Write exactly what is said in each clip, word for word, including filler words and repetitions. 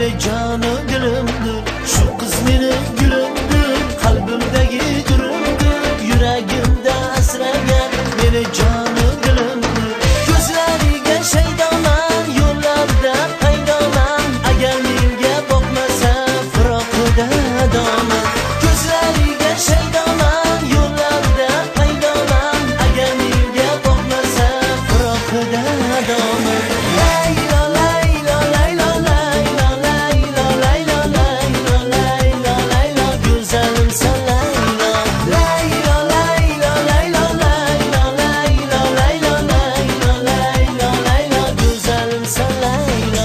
meni joni dilimdir. Shu qiz meni gulimdir, qalbimdagi gurimdir. Yuragimda asragan meni joni dilimdir. Ko'zlariga shaydoman, yo'llarda qaydoman. Agar menga boqmasa firoqida doman. Ko'zlariga shaydoman, yo'llarda qaydoman. Agar menga boqmasa firoqida doman. Layla layla layla layla layla layla layla layla layla güzelim sen layla. Layla layla layla layla layla layla layla layla layla güzelim sen layla.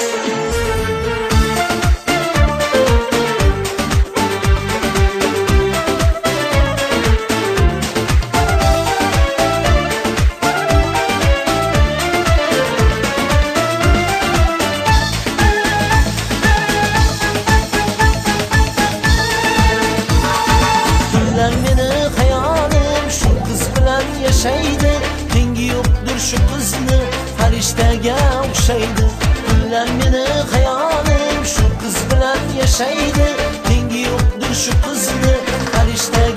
Günler meni hayolim shu qiz bilan yashaydi. Tengi yo'qdir shu qizni farishtaga o'xshaydi. Günler meni hayolim shu qiz bilan yashaydi. Tengi yo'qdir shu qizni farishtaga